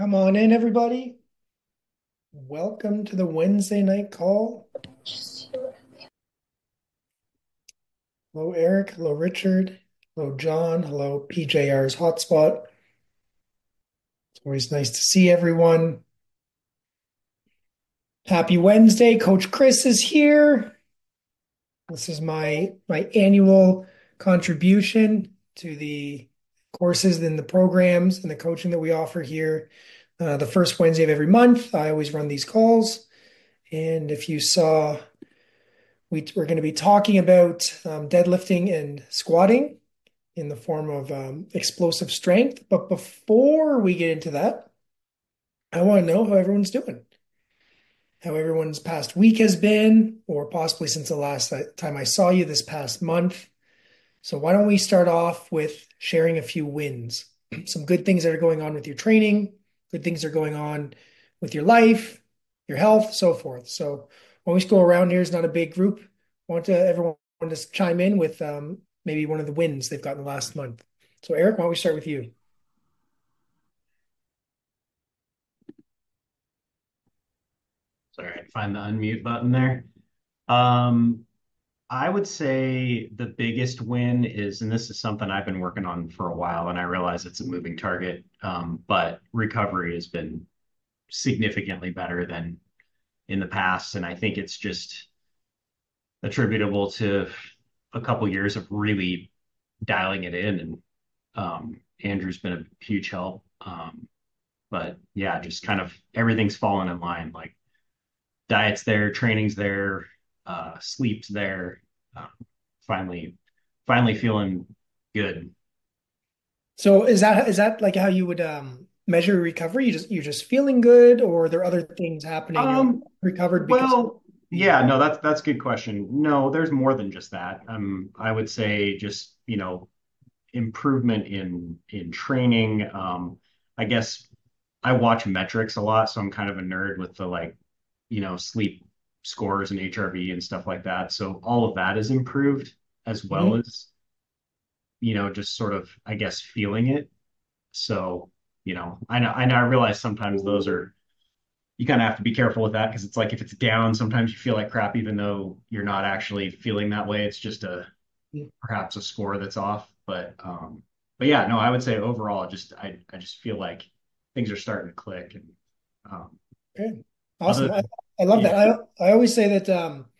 Come on in, everybody. Welcome to the Wednesday night call. Hello, Eric. Hello, Richard. Hello, John. Hello, PJR's Hotspot. It's always nice to see everyone. Happy Wednesday. Coach Chris is here. This is my annual contribution to the courses and the programs and the coaching that we offer here. The first Wednesday of every month, I always run these calls. And if you saw we're going to be talking about deadlifting and squatting in the form of explosive strength. But before we get into that, I want to know how everyone's doing, how everyone's past week has been, or possibly since the last time I saw you this past month. So, why don't we start off with sharing a few wins? Some good things that are going on with your training, good things that are going on with your life, your health, so forth. So, when we go around here, it's not a big group. I want everyone to chime in with maybe one of the wins they've got in the last month. So, Eric, why don't we start with you? Sorry, I find the unmute button there. Um, I would say the biggest win is, and this is something I've been working on for a while, and I realize it's a moving target, but recovery has been significantly better than in the past. And I think it's just attributable to a couple years of really dialing it in. And Andrew's been a huge help. But yeah, just kind of everything's fallen in line. Like diet's there, training's there, sleep's there. Um, finally, finally feeling good. So, is that like how you would measure recovery? You're just feeling good, or are there other things happening? You're like Um, recovered because of well, the yeah, no, that's a good question. No, there's more than just that. I would say just, improvement in training. I guess I watch metrics a lot, so I'm kind of a nerd with the sleep scores and HRV and stuff like that. So all of that is improved as well Mhm. as, just sort of, I guess, feeling it. So, I realize sometimes those are, you kind of have to be careful with that because it's like if it's down, sometimes you feel like crap, even though you're not actually feeling that way. It's just perhaps a score that's off. But yeah, no, I would say overall, I just feel like things are starting to click. And um, Okay. other Awesome. than, I love that. yeah, I always say that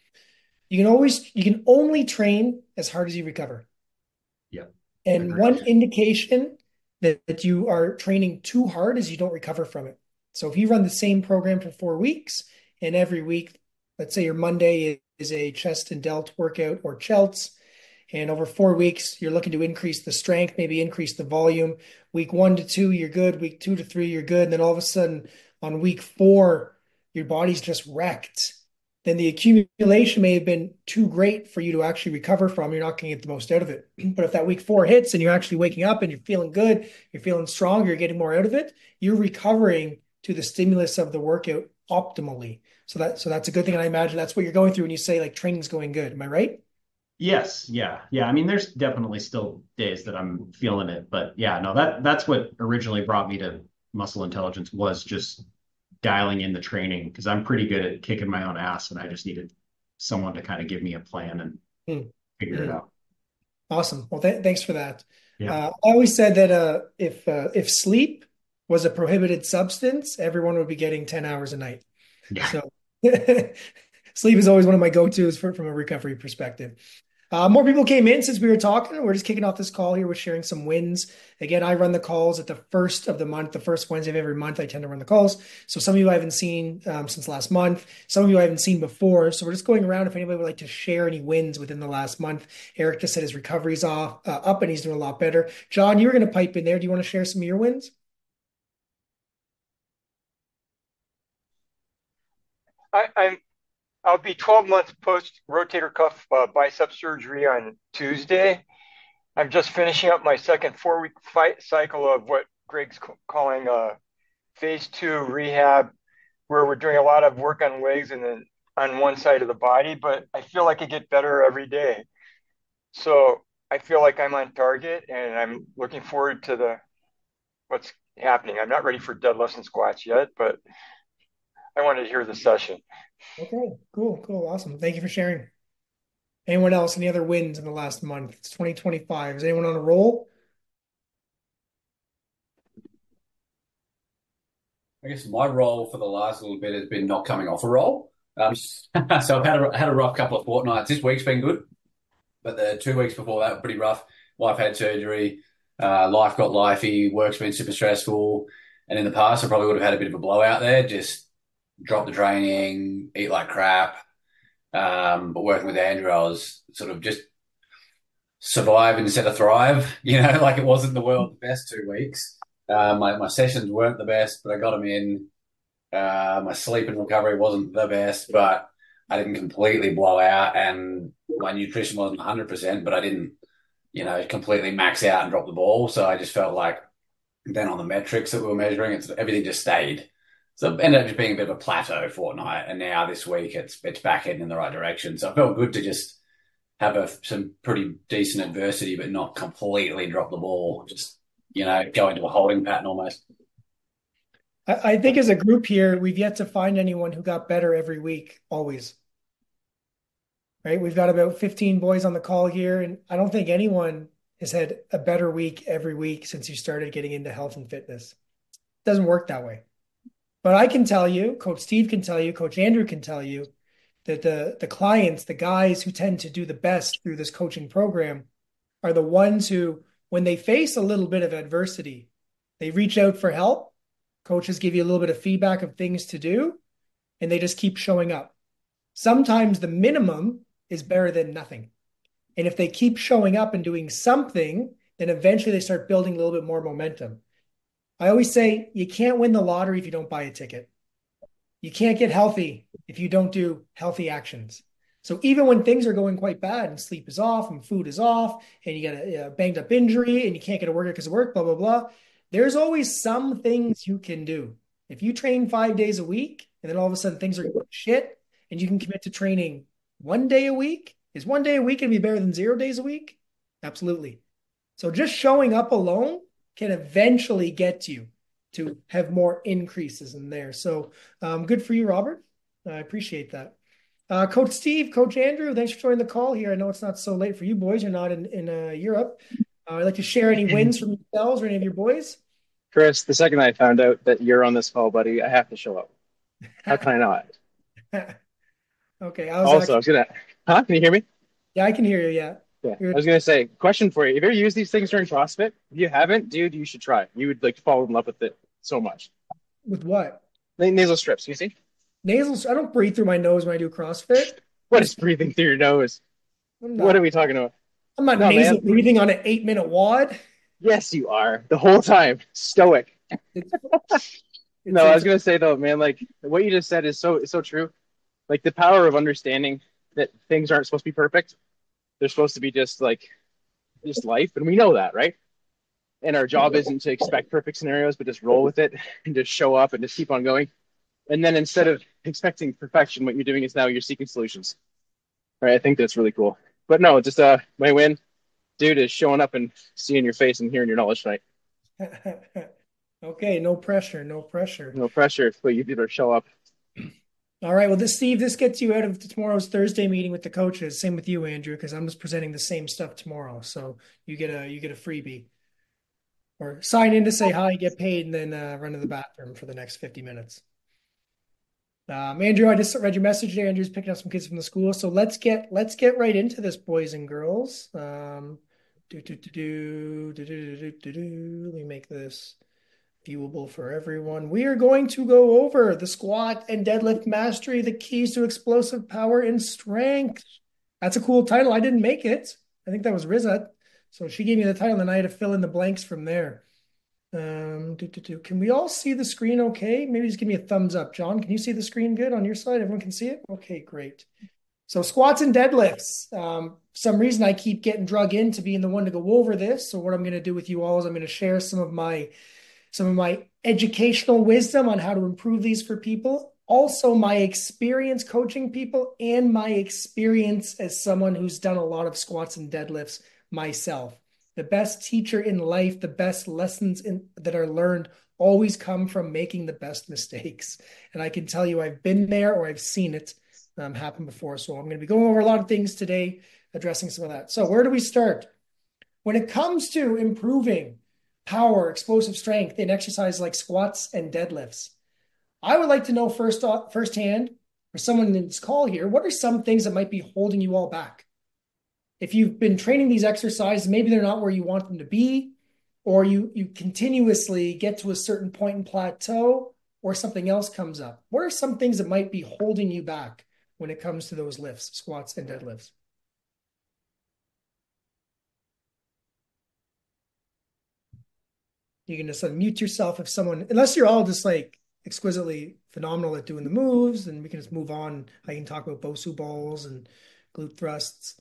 you can only train as hard as you recover. yeah, And agreed. one indication that you are training too hard is you don't recover from it. So if you run the same program for 4 weeks and every week, let's say your Monday is a chest and delt workout or chelts, and over 4 weeks, you're looking to increase the strength, maybe increase the volume. Week 1 to 2, you're good. Week 2 to 3, you're good. And then all of a sudden, on week 4, your body's just wrecked. Then the accumulation may have been too great for you to actually recover from. You're not going to get the most out of it. But if that week 4 hits and you're actually waking up and you're feeling good, you're feeling strong, you're getting more out of it, you're recovering to the stimulus of the workout optimally. So that's a good thing. And I imagine that's what you're going through when you say like training's going good. Am I right? Yes, yeah, yeah. I mean, there's definitely still days that I'm feeling it, but yeah, no, that's what originally brought me to muscle intelligence was just dialing in the training because I'm pretty good at kicking my own ass, and I just needed someone to kind of give me a plan and figure it Mm-hmm. out. Awesome. Well, thanks for that. Yeah, I always said that if sleep was a prohibited substance, everyone would be getting 10 hours a night. yeah. So sleep is always one of my go-tos from a recovery perspective. More people came in since we were talking. We're just kicking off this call here. We're sharing some wins. Again, I run the calls at the first of the month, the first Wednesday of every month. I tend to run the calls. So some of you I haven't seen since last month. Some of you I haven't seen before. So we're just going around. If anybody would like to share any wins within the last month, Eric just said his recovery's up and he's doing a lot better. John, you were going to pipe in there. Do you want to share some of your wins? I'm I'll be 12 months post rotator cuff bicep surgery on Tuesday. I'm just finishing up my second 4 week fight cycle of what Greg's calling phase two rehab, where we're doing a lot of work on legs and then on one side of the body. But I feel like I get better every day, so I feel like I'm on target, and I'm looking forward to the what's happening. I'm not ready for deadlifts and squats yet, but I wanted to hear the session. Okay, cool, awesome. Thank you for sharing. Anyone else? Any other wins in the last month? It's 2025. Is anyone on a roll? I guess my role for the last little bit has been not coming off a roll. So I've had a rough couple of fortnights. This week's been good, but the 2 weeks before that were pretty rough. Wife had surgery, life got lifey, work's been super stressful, and in the past I probably would have had a bit of a blowout there. Just drop the training, eat like crap. But working with Andrew, I was sort of just survive instead of thrive. Like it wasn't the world's best 2 weeks. My sessions weren't the best, but I got them in. My sleep and recovery wasn't the best, but I didn't completely blow out, and my nutrition wasn't 100%, but I didn't, completely max out and drop the ball. So I just felt like then on the metrics that we were measuring, everything just stayed. So it ended up just being a bit of a plateau fortnight, and now this week it's back heading in the right direction. So I felt good to just have some pretty decent adversity, but not completely drop the ball. Just go into a holding pattern almost. I think as a group here, we've yet to find anyone who got better every week, always. Right? We've got about 15 boys on the call here, and I don't think anyone has had a better week every week since you started getting into health and fitness. It doesn't work that way. But I can tell you, Coach Steve can tell you, Coach Andrew can tell you that the clients, the guys who tend to do the best through this coaching program are the ones who, when they face a little bit of adversity, they reach out for help. Coaches give you a little bit of feedback of things to do, and they just keep showing up. Sometimes the minimum is better than nothing. And if they keep showing up and doing something, then eventually they start building a little bit more momentum. I always say you can't win the lottery if you don't buy a ticket. You can't get healthy if you don't do healthy actions. So even when things are going quite bad and sleep is off and food is off and you got a banged up injury and you can't get to work because of work, blah, blah, blah, there's always some things you can do. If you train 5 days a week and then all of a sudden things are going shit and you can commit to training 1 day a week, is 1 day a week going to be better than 0 days a week? Absolutely. So just showing up alone can eventually get you to have more increases in there. So good for you, Robert. I appreciate that. Coach Steve, Coach Andrew, thanks for joining the call here. I know it's not so late for you boys. You're not in Europe. I'd like to share any wins from yourselves or any of your boys. Chris, the second I found out that you're on this call, buddy, I have to show up. How can I not? Okay. I was gonna. Huh? Can you hear me? Yeah, I can hear you. Yeah. Yeah. I was gonna say, question for you. Have you ever used these things during CrossFit? If you haven't, dude, you should try. You would fall in love with it so much. With what? Nasal strips. You see? Nasal. I don't breathe through my nose when I do CrossFit. What is breathing through your nose? What are we talking about? I'm not nasal breathing on an 8-minute WOD. Yes, you are. The whole time. Stoic. No, I was gonna say though, man, like what you just said is so true. Like the power of understanding that things aren't supposed to be perfect. They're supposed to be just life, and we know that, right? And our job isn't to expect perfect scenarios, but just roll with it and just show up and just keep on going. And then instead of expecting perfection, what you're doing is now you're seeking solutions. Right? I think that's really cool. But no, just my win, dude, is showing up and seeing your face and hearing your knowledge tonight. Okay, no pressure, no pressure. No pressure, but you better show up. All right, well, Steve, this gets you out of tomorrow's Thursday meeting with the coaches. Same with you, Andrew, because I'm just presenting the same stuff tomorrow. So you get a freebie. Or sign in to say hi, get paid, and then run to the bathroom for the next 50 minutes. Andrew, I just read your message there. Andrew's picking up some kids from the school. So let's get right into this, boys and girls. Let me make this viewable for everyone. We are going to go over the squat and deadlift mastery, the keys to explosive power and strength. That's a cool title. I didn't make it. I think that was Rizat. So she gave me the title and I had to fill in the blanks from there. Can we all see the screen okay? Maybe just give me a thumbs up. John, can you see the screen good on your side? Everyone can see it? Okay, great. So squats and deadlifts. Some reason I keep getting drug in to being the one to go over this. So what I'm going to do with you all is I'm going to share some of my educational wisdom on how to improve these for people. Also my experience coaching people and my experience as someone who's done a lot of squats and deadlifts myself. The best teacher in life, the best lessons that are learned always come from making the best mistakes. And I can tell you I've been there or I've seen it happen before. So I'm going to be going over a lot of things today, addressing some of that. So where do we start? When it comes to improving power, explosive strength in exercise like squats and deadlifts, I would like to know firsthand, for someone in this call here, what are some things that might be holding you all back? If you've been training these exercises, maybe they're not where you want them to be, or you continuously get to a certain point and plateau, or something else comes up. What are some things that might be holding you back when it comes to those lifts, squats and deadlifts? You can just unmute yourself if someone, unless you're all just like exquisitely phenomenal at doing the moves, and we can just move on. I can talk about Bosu balls and glute thrusts.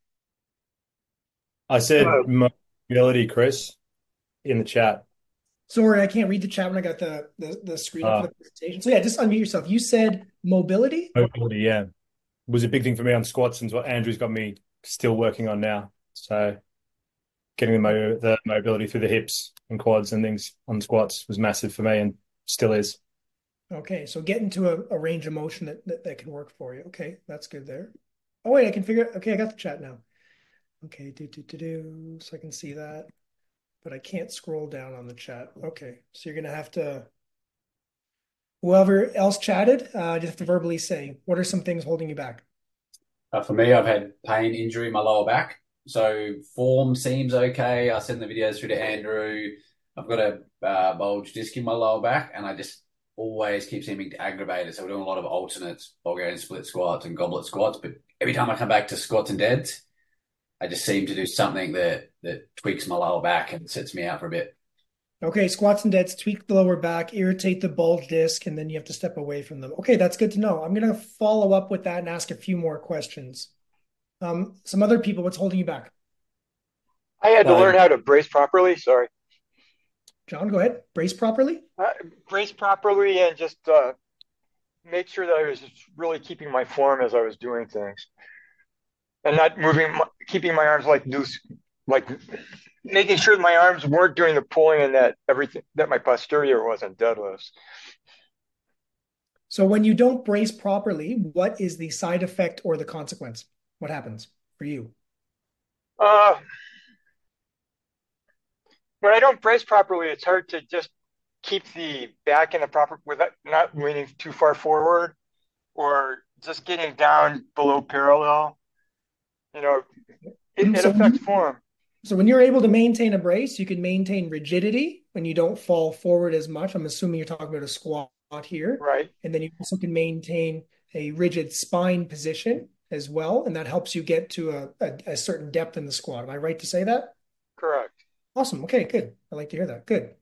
I said mobility, Chris, in the chat. Sorry, I can't read the chat when I got the screen up for the presentation. So yeah, just unmute yourself. You said mobility? Mobility, yeah. Was a big thing for me on squats and what Andrew's got me still working on now. So getting the mobility through the hips and quads and things on squats was massive for me and still is. Okay, so get into a range of motion that can work for you. Okay, that's good there. Oh wait, I can figure it. Okay, I got the chat now. Okay, so I can see that, but I can't scroll down on the chat. Okay, so you're gonna have to, whoever else chatted, just have to verbally say, what are some things holding you back? For me, I've had pain, injury in my lower back. So form seems okay. I send the videos through to Andrew. I've got a bulge disc in my lower back, and I just always keep seeming to aggravate it. So we're doing a lot of alternates, Bulgarian split squats and goblet squats. But every time I come back to squats and deads, I just seem to do something that tweaks my lower back and sets me out for a bit. Okay, squats and deads, tweak the lower back, irritate the bulge disc, and then you have to step away from them. Okay, that's good to know. I'm going to follow up with that and ask a few more questions. Some other people, what's holding you back? I had to learn how to brace properly. Sorry. John, go ahead. Brace properly? Brace properly and just make sure that I was really keeping my form as I was doing things. And not keeping my arms like loose, like making sure my arms weren't doing the pulling and that my posterior wasn't deadlifts. So when you don't brace properly, what is the side effect or the consequence? What happens for you? When I don't brace properly, it's hard to just keep the back in the proper, without not leaning too far forward or just getting down below parallel. You know, it affects form. So when you're able to maintain a brace, you can maintain rigidity when you don't fall forward as much. I'm assuming you're talking about a squat here. Right. And then you also can maintain a rigid spine position as well. And that helps you get to a certain depth in the squat. Am I right to say that? Correct. Awesome. Okay, good. I like to hear that. Good.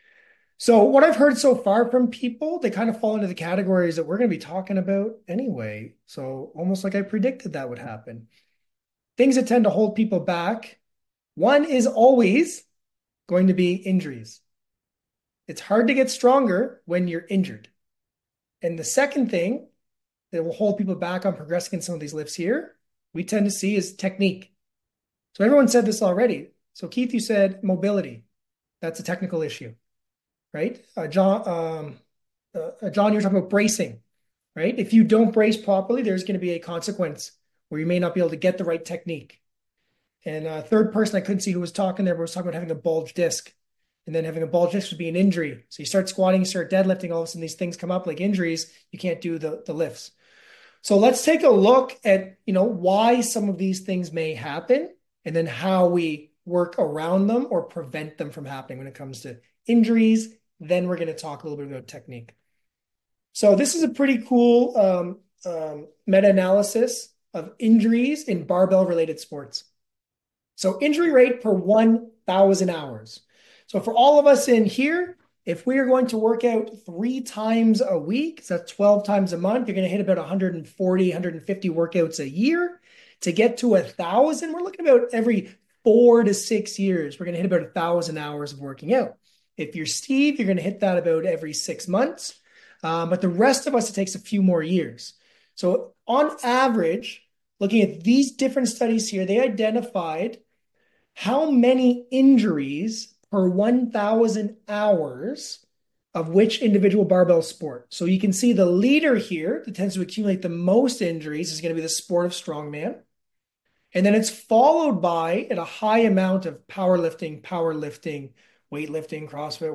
So what I've heard so far from people, they kind of fall into the categories that we're going to be talking about anyway. So almost like I predicted that would happen. Things that tend to hold people back. One is always going to be injuries. It's hard to get stronger when you're injured. And the second thing that will hold people back on progressing in some of these lifts here, we tend to see is technique. So everyone said this already. So Keith, you said mobility. That's a technical issue, right? John, you're talking about bracing, right? If you don't brace properly, there's going to be a consequence where you may not be able to get the right technique. And third person, I couldn't see who was talking there, but was talking about having a bulge disc. And then having a bulge disc would be an injury. So you start squatting, you start deadlifting, all of a sudden these things come up like injuries. You can't do the lifts. So let's take a look at, why some of these things may happen and then how we work around them or prevent them from happening when it comes to injuries. Then we're going to talk a little bit about technique. So this is a pretty cool meta-analysis of injuries in barbell-related sports. So injury rate per 1,000 hours. So for all of us in here, if we are going to work out 3 times a week, so that's 12 times a month, you're going to hit about 140, 150 workouts a year. To get to 1,000, we're looking about every 4 to 6 years. We're going to hit about 1,000 hours of working out. If you're Steve, you're going to hit that about every 6 months. But the rest of us, it takes a few more years. So on average, looking at these different studies here, they identified how many injuries per 1,000 hours of which individual barbell sport. So you can see the leader here that tends to accumulate the most injuries is going to be the sport of strongman. And then it's followed by at a high amount of powerlifting, weightlifting, CrossFit,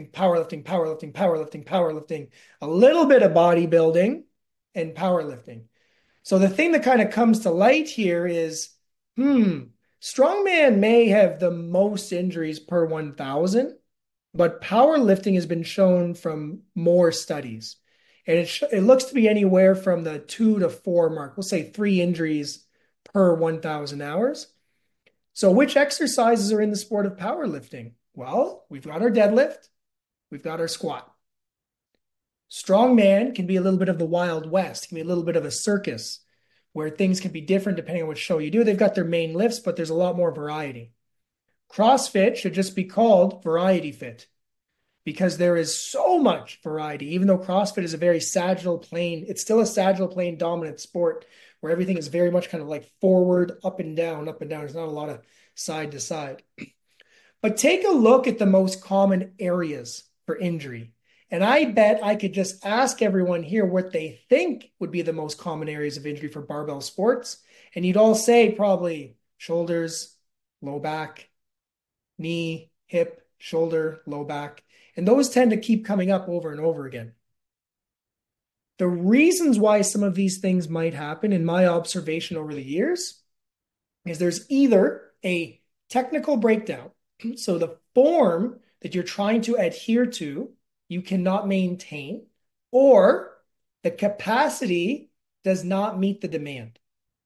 powerlifting, a little bit of bodybuilding and powerlifting. So the thing that kind of comes to light here is, strongman may have the most injuries per 1,000, but powerlifting has been shown from more studies. And it looks to be anywhere from the 2 to 4 mark. We'll say 3 injuries per 1,000 hours. So which exercises are in the sport of powerlifting? Well, we've got our deadlift, we've got our squat. Strongman can be a little bit of the Wild West, can be a little bit of a circus, where things can be different depending on what show you do. They've got their main lifts, but there's a lot more variety. CrossFit should just be called Variety Fit because there is so much variety. Even though CrossFit is a very sagittal plane, it's still a sagittal plane dominant sport where everything is very much kind of like forward, up and down, up and down. There's not a lot of side to side. But take a look at the most common areas for injury. And I bet I could just ask everyone here what they think would be the most common areas of injury for barbell sports. And you'd all say probably shoulders, low back, knee, hip, shoulder, low back. And those tend to keep coming up over and over again. The reasons why some of these things might happen, in my observation over the years, is there's either a technical breakdown. So the form that you're trying to adhere to, you cannot maintain, or the capacity does not meet the demand.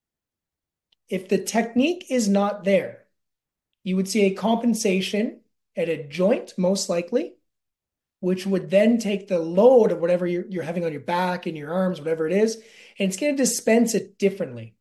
If the technique is not there, you would see a compensation at a joint, most likely, which would then take the load of whatever you're having on your back and your arms, whatever it is, and it's going to dispense it differently.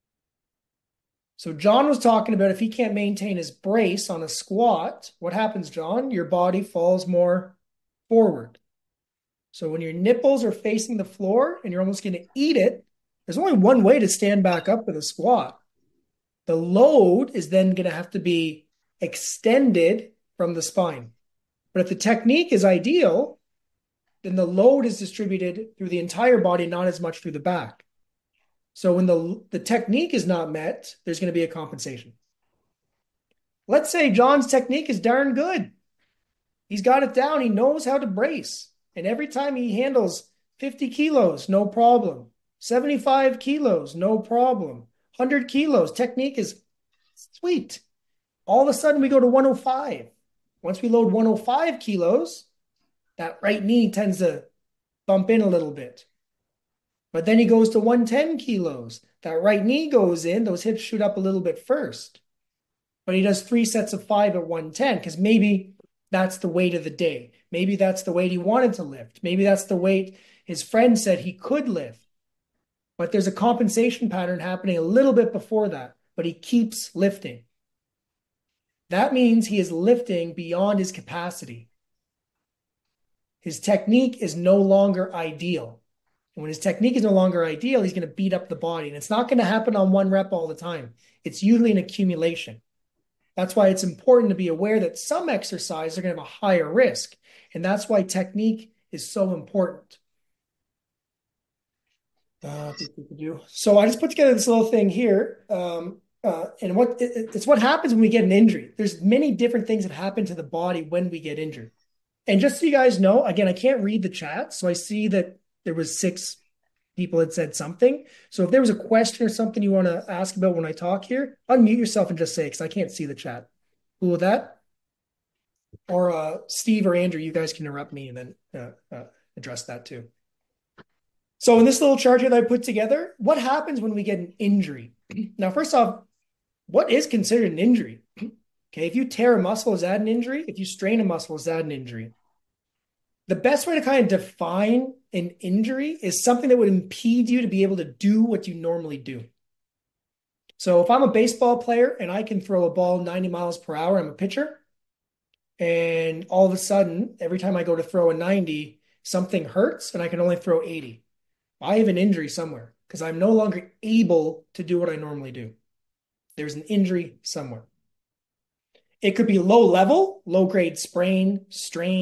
So John was talking about if he can't maintain his brace on a squat, what happens, John? Your body falls more forward. So when your nipples are facing the floor and you're almost going to eat it, there's only one way to stand back up with a squat. The load is then going to have to be extended from the spine. But if the technique is ideal, then the load is distributed through the entire body, not as much through the back. So when the technique is not met, there's going to be a compensation. Let's say John's technique is darn good. He's got it down. He knows how to brace. And every time he handles 50 kilos, no problem. 75 kilos, no problem. 100 kilos, technique is sweet. All of a sudden we go to 105. Once we load 105 kilos, that right knee tends to bump in a little bit. But then he goes to 110 kilos. That right knee goes in, those hips shoot up a little bit first. But he does 3 sets of 5 at 110 because maybe that's the weight of the day. Maybe that's the weight he wanted to lift. Maybe that's the weight his friend said he could lift. But there's a compensation pattern happening a little bit before that, but he keeps lifting. That means he is lifting beyond his capacity. His technique is no longer ideal. And when his technique is no longer ideal, he's going to beat up the body. And it's not going to happen on one rep all the time. It's usually an accumulation. That's why it's important to be aware that some exercises are going to have a higher risk. And that's why technique is so important. So I just put together this little thing here. And it's what happens when we get an injury. There's many different things that happen to the body when we get injured. And just so you guys know, again, I can't read the chat. So I see that there was 6 people that said something. So if there was a question or something you want to ask about when I talk here, unmute yourself and just say, because I can't see the chat. Cool with that? Or Steve or Andrew, you guys can interrupt me and then address that too. So in this little chart here that I put together, what happens when we get an injury? Now, first off, what is considered an injury? Okay, if you tear a muscle, is that an injury? If you strain a muscle, is that an injury? The best way to kind of define an injury is something that would impede you to be able to do what you normally do. So if I'm a baseball player and I can throw a ball 90 miles per hour, I'm a pitcher, and all of a sudden, every time I go to throw a 90, something hurts and I can only throw 80. I have an injury somewhere because I'm no longer able to do what I normally do. There's an injury somewhere. It could be low level, low grade sprain, strain,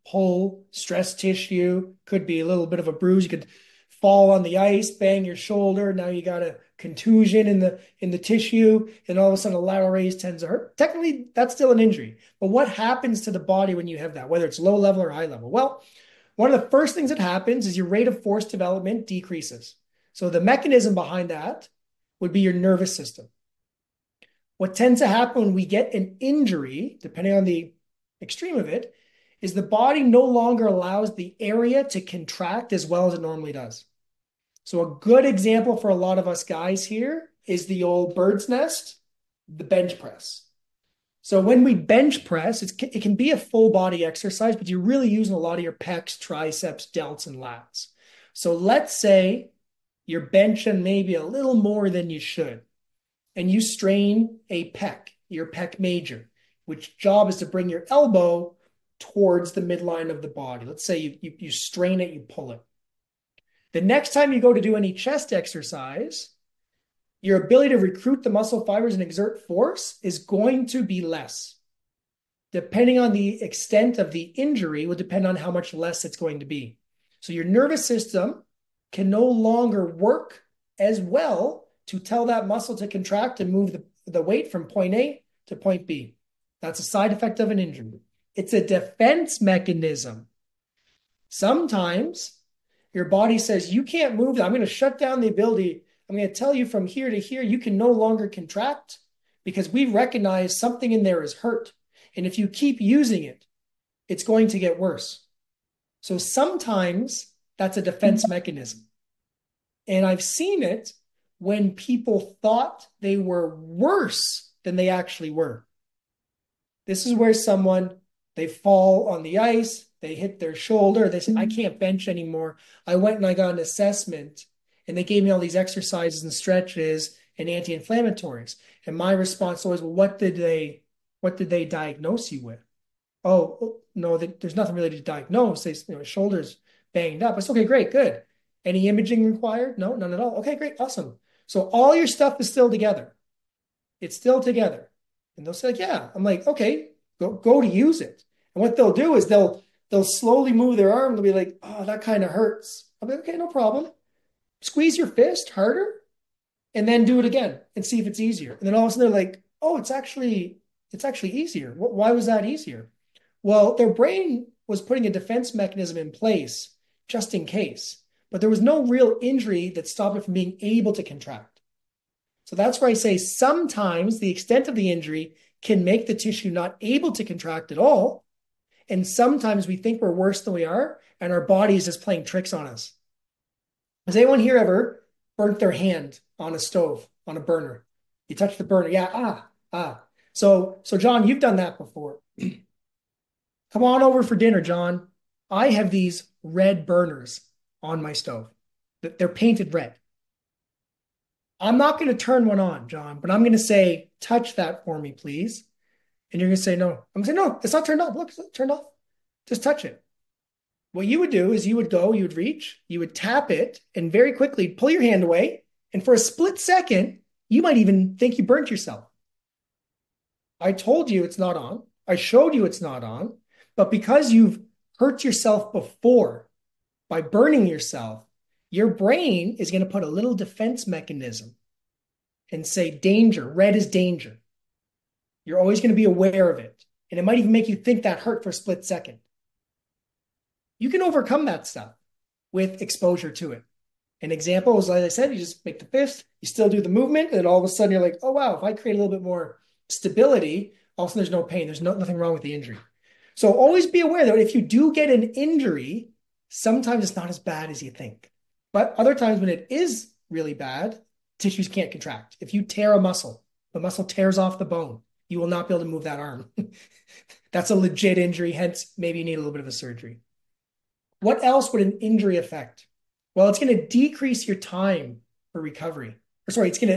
pull, stress tissue, could be a little bit of a bruise. You could fall on the ice, bang your shoulder. Now you got a contusion in the tissue, and all of a sudden a lateral raise tends to hurt. Technically, that's still an injury. But what happens to the body when you have that, whether it's low level or high level? Well, one of the first things that happens is your rate of force development decreases. So the mechanism behind that would be your nervous system. What tends to happen when we get an injury, depending on the extreme of it, is the body no longer allows the area to contract as well as it normally does. So a good example for a lot of us guys here is the old bird's nest, the bench press. So when we bench press, it can be a full body exercise, but you're really using a lot of your pecs, triceps, delts, and lats. So let's say you're benching maybe a little more than you should, and you strain a pec, your pec major, which job is to bring your elbow towards the midline of the body. Let's say you strain it, you pull it. The next time you go to do any chest exercise, your ability to recruit the muscle fibers and exert force is going to be less. Depending on the extent of the injury will depend on how much less it's going to be. So your nervous system can no longer work as well to tell that muscle to contract and move the weight from point A to point B. That's a side effect of an injury. It's a defense mechanism. Sometimes your body says, you can't move that. I'm going to shut down the ability. I'm going to tell you from here to here, you can no longer contract because we recognize something in there is hurt. And if you keep using it, it's going to get worse. So sometimes that's a defense mechanism. And I've seen it when people thought they were worse than they actually were. This is where they fall on the ice, they hit their shoulder, they say, I can't bench anymore. I went and I got an assessment, and they gave me all these exercises and stretches and anti-inflammatories. And my response was, well, what did they diagnose you with? Oh, no, there's nothing really to diagnose. Shoulders banged up. It's okay, great, good. Any imaging required? No, none at all. Okay, great, awesome. So all your stuff is still together. It's still together. And they'll say, like, yeah. I'm like, okay, go to use it. And what they'll do is they'll slowly move their arm. They'll be like, oh, that kind of hurts. I'll be like, okay, no problem. Squeeze your fist harder and then do it again and see if it's easier. And then all of a sudden they're like, oh, it's actually easier. Why was that easier? Well, their brain was putting a defense mechanism in place just in case, but there was no real injury that stopped it from being able to contract. So that's where I say sometimes the extent of the injury can make the tissue not able to contract at all. And sometimes we think we're worse than we are, and our body is just playing tricks on us. Has anyone here ever burnt their hand on a stove, on a burner? You touch the burner. Yeah, So John, you've done that before. Come on over for dinner, John. I have these red burners on my stove. They're painted red. I'm not going to turn one on, John, but I'm going to say, touch that for me, please. And you're going to say, no. I'm going to say, no, it's not turned off. Look, it's not turned off. Just touch it. What you would do is you would reach, you would tap it, and very quickly pull your hand away. And for a split second, you might even think you burnt yourself. I told you it's not on. I showed you it's not on. But because you've hurt yourself before by burning yourself, your brain is going to put a little defense mechanism and say, danger, red is danger. You're always going to be aware of it. And it might even make you think that hurt for a split second. You can overcome that stuff with exposure to it. An example is, like I said, you just make the fist, you still do the movement, and then all of a sudden you're like, oh, wow, if I create a little bit more stability, all of a sudden there's no pain. There's nothing wrong with the injury. So always be aware that if you do get an injury, sometimes it's not as bad as you think. But other times when it is really bad, tissues can't contract. If you tear a muscle, the muscle tears off the bone, you will not be able to move that arm. That's a legit injury, hence maybe you need a little bit of a surgery. What else would an injury affect? Well, it's going to decrease your time for recovery. It's going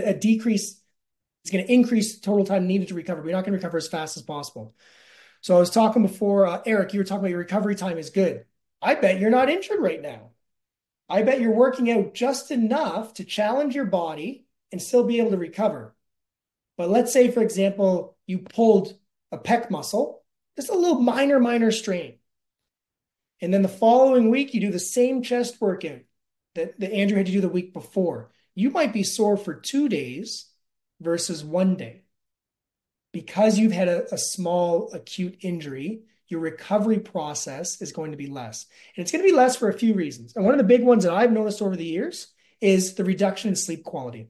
to increase total time needed to recover. We're not going to recover as fast as possible. So I was talking before, Eric, you were talking about your recovery time is good. I bet you're not injured right now. I bet you're working out just enough to challenge your body and still be able to recover. But let's say, for example, you pulled a pec muscle, just a little minor strain. And then the following week, you do the same chest workout that Andrew had to do the week before. You might be sore for 2 days versus 1 day. Because you've had a small acute injury, your recovery process is going to be less. And it's going to be less for a few reasons. And one of the big ones that I've noticed over the years is the reduction in sleep quality.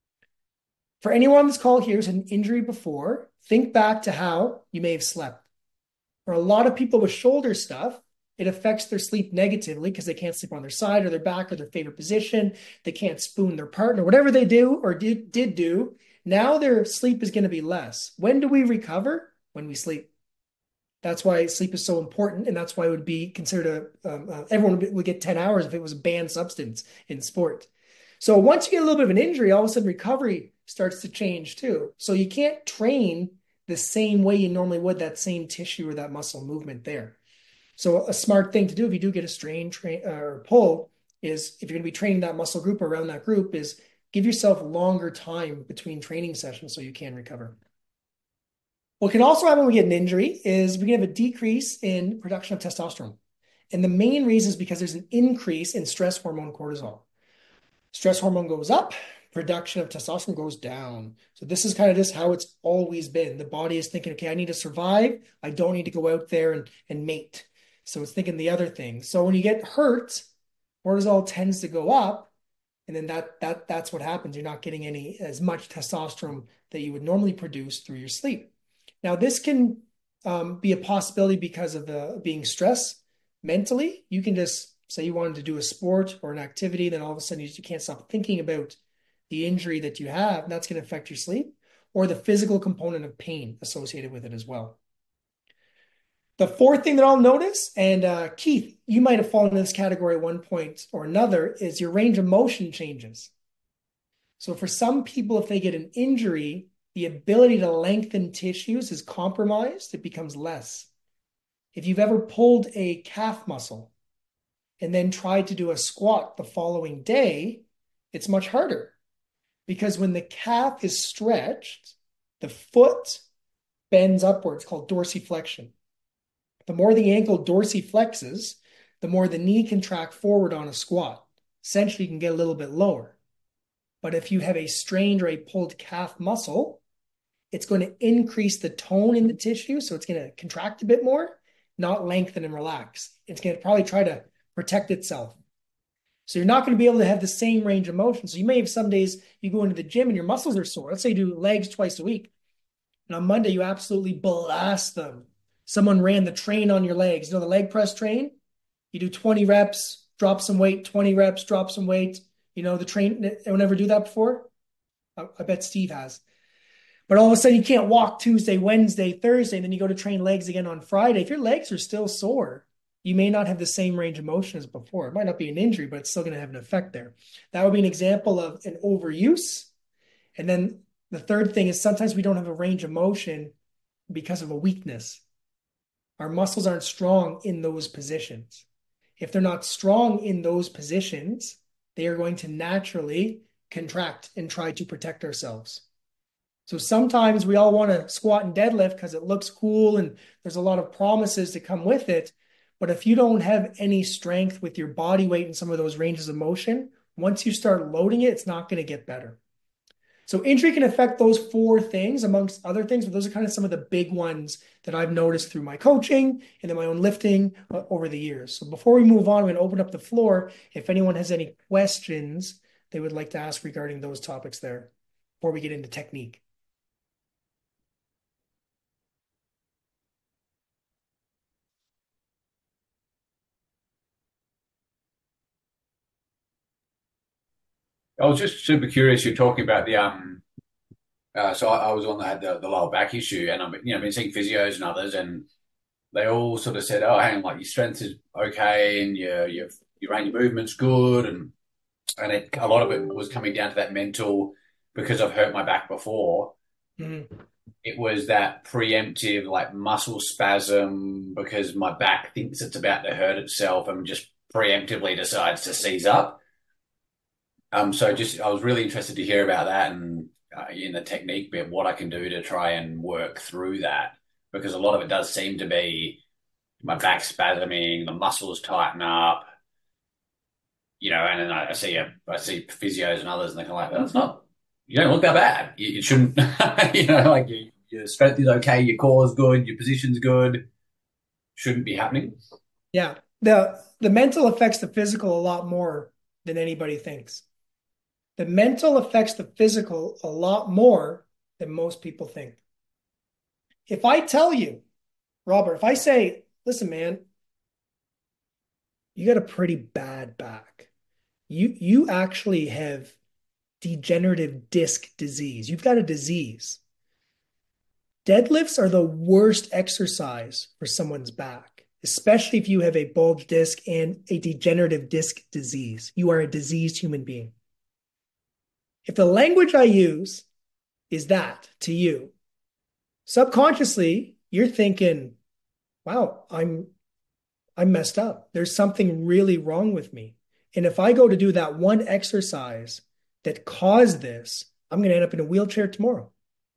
For anyone on this call here who's had an injury before, think back to how you may have slept. For a lot of people with shoulder stuff, it affects their sleep negatively because they can't sleep on their side or their back or their favorite position. They can't spoon their partner, whatever they do or did do. Now their sleep is going to be less. When do we recover? When we sleep. That's why sleep is so important, and that's why it would be considered everyone would get 10 hours if it was a banned substance in sport. So once you get a little bit of an injury, all of a sudden recovery starts to change too. So you can't train the same way you normally would that same tissue or that muscle movement there. So a smart thing to do if you do get a strain or pull is, if you're going to be training that muscle group or around that group, is give yourself longer time between training sessions so you can recover. What can also happen when we get an injury is we can have a decrease in production of testosterone. And the main reason is because there's an increase in stress hormone cortisol. Stress hormone goes up, production of testosterone goes down. So this is kind of just how it's always been. The body is thinking, okay, I need to survive. I don't need to go out there and mate. So it's thinking the other thing. So when you get hurt, cortisol tends to go up, and then that's what happens. You're not getting as much testosterone that you would normally produce through your sleep. Now, this can be a possibility because of being stressed mentally. You can just say you wanted to do a sport or an activity, then all of a sudden you can't stop thinking about the injury that you have, and that's going to affect your sleep, or the physical component of pain associated with it as well. The fourth thing that I'll notice, and Keith, you might have fallen in this category at one point or another, is your range of motion changes. So for some people, if they get an injury, the ability to lengthen tissues is compromised. It becomes less. If you've ever pulled a calf muscle and then tried to do a squat the following day, it's much harder, because when the calf is stretched, the foot bends upwards, called dorsiflexion. The more the ankle dorsiflexes, the more the knee can track forward on a squat. Essentially, you can get a little bit lower. But if you have a strained or a pulled calf muscle, it's going to increase the tone in the tissue, so it's going to contract a bit more, not lengthen and relax. It's going to probably try to protect itself. So you're not going to be able to have the same range of motion. So you may have some days you go into the gym and your muscles are sore. Let's say you do legs twice a week, and on Monday you absolutely blast them. Someone ran the train on your legs. You know the leg press train? You do 20 reps, drop some weight, 20 reps, drop some weight. You know the train, anyone ever do that before? I bet Steve has. But all of a sudden you can't walk Tuesday, Wednesday, Thursday, and then you go to train legs again on Friday. If your legs are still sore, you may not have the same range of motion as before. It might not be an injury, but it's still going to have an effect there. That would be an example of an overuse. And then the third thing is sometimes we don't have a range of motion because of a weakness. Our muscles aren't strong in those positions. If they're not strong in those positions, they are going to naturally contract and try to protect ourselves. So sometimes we all want to squat and deadlift because it looks cool and there's a lot of promises to come with it. But if you don't have any strength with your body weight and some of those ranges of motion, once you start loading it, it's not going to get better. So injury can affect those four things amongst other things, but those are kind of some of the big ones that I've noticed through my coaching and then my own lifting over the years. So before we move on, I'm going to open up the floor if anyone has any questions they would like to ask regarding those topics there before we get into technique. I was just super curious. You're talking about the so I was on that had the lower back issue, and I've been seeing physios and others, and they all sort of said, "Oh, hang on, like your strength is okay, and your range of movement's good," and a lot of it was coming down to that mental, because I've hurt my back before. Mm-hmm. It was that preemptive, like muscle spasm, because my back thinks it's about to hurt itself and just preemptively decides to seize up. So I was really interested to hear about that, and in the technique bit, what I can do to try and work through that, because a lot of it does seem to be my back's spasming, the muscles tighten up, and then I see physios and others, and they're kind of like, that's not, you don't look that bad. You shouldn't, like your strength is okay, your core is good, your position's good, shouldn't be happening. Yeah. The mental affects the physical a lot more than anybody thinks. The mental affects the physical a lot more than most people think. If I tell you, Robert, if I say, listen, man, you got a pretty bad back. You actually have degenerative disc disease. You've got a disease. Deadlifts are the worst exercise for someone's back, especially if you have a bulge disc and a degenerative disc disease. You are a diseased human being. If the language I use is that to you, subconsciously, you're thinking, wow, I'm messed up. There's something really wrong with me. And if I go to do that one exercise that caused this, I'm going to end up in a wheelchair tomorrow.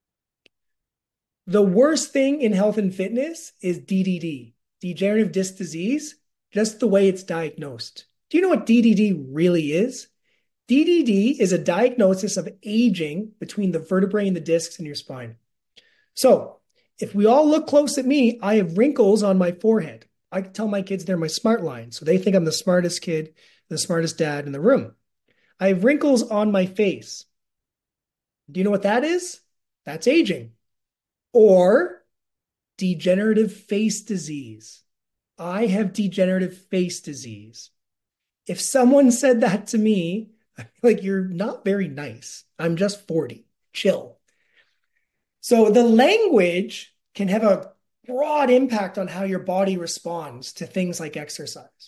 The worst thing in health and fitness is DDD, degenerative disc disease, just the way it's diagnosed. Do you know what DDD really is? DDD is a diagnosis of aging between the vertebrae and the discs in your spine. So if we all look close at me, I have wrinkles on my forehead. I tell my kids they're my smart line. So they think I'm the smartest kid, the smartest dad in the room. I have wrinkles on my face. Do you know what that is? That's aging. Or degenerative face disease. I have degenerative face disease. If someone said that to me, I'd be like, you're not very nice. I'm just 40. Chill. So the language can have a broad impact on how your body responds to things like exercise.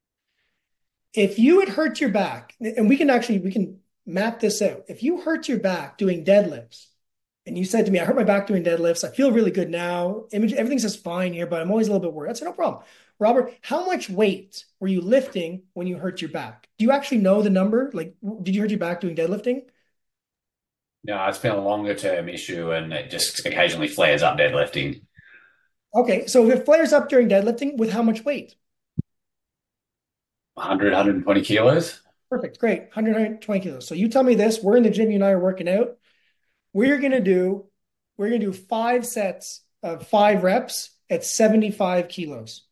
If you had hurt your back, and we can map this out. If you hurt your back doing deadlifts, and you said to me, I hurt my back doing deadlifts, I feel really good now, everything says fine here, but I'm always a little bit worried. I said, no problem. Robert, how much weight were you lifting when you hurt your back? Do you actually know the number? Like, did you hurt your back doing deadlifting? No, it's been a longer term issue, and it just occasionally flares up deadlifting. Okay, so if it flares up during deadlifting, with how much weight? 100, 120 kilos. Perfect, great, 100, 120 kilos. So you tell me this, we're in the gym, you and I are working out. We're gonna do 5 sets of 5 reps at 75 kilos.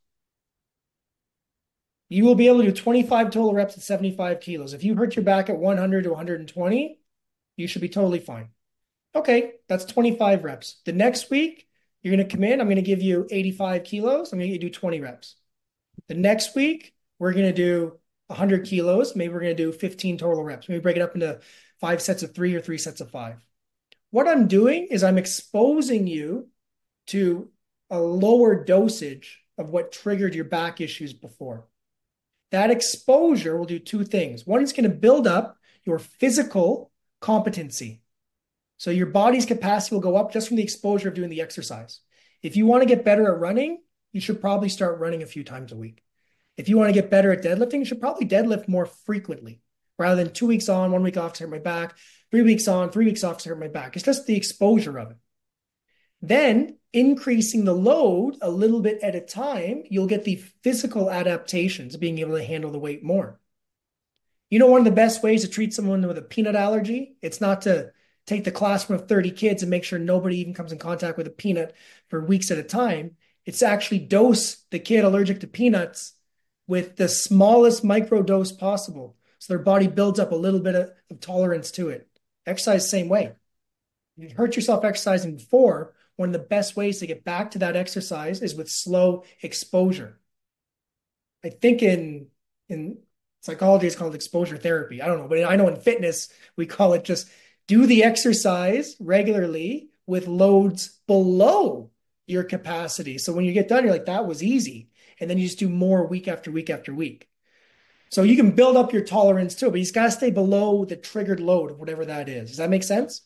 You will be able to do 25 total reps at 75 kilos. If you hurt your back at 100 to 120, you should be totally fine. Okay, that's 25 reps. The next week, you're going to come in. I'm going to give you 85 kilos. I'm going to get you do 20 reps. The next week, we're going to do 100 kilos. Maybe we're going to do 15 total reps. Maybe break it up into 5 sets of 3 or 3 sets of 5. What I'm doing is I'm exposing you to a lower dosage of what triggered your back issues before. That exposure will do 2 things. One, it's going to build up your physical competency. So your body's capacity will go up just from the exposure of doing the exercise. If you want to get better at running, you should probably start running a few times a week. If you want to get better at deadlifting, you should probably deadlift more frequently rather than 2 weeks on, 1 week off to hurt my back, 3 weeks on, 3 weeks off to hurt my back. It's just the exposure of it. Then increasing the load a little bit at a time, you'll get the physical adaptations of being able to handle the weight more. You know, one of the best ways to treat someone with a peanut allergy, it's not to take the classroom of 30 kids and make sure nobody even comes in contact with a peanut for weeks at a time. It's to actually dose the kid allergic to peanuts with the smallest micro dose possible. So their body builds up a little bit of tolerance to it. Exercise the same way. If you hurt yourself exercising before, one of the best ways to get back to that exercise is with slow exposure. I think in psychology, it's called exposure therapy. I don't know, but I know in fitness, we call it just do the exercise regularly with loads below your capacity. So when you get done, you're like, that was easy. And then you just do more week after week after week. So you can build up your tolerance too, but you just got to stay below the triggered load of whatever that is. Does that make sense?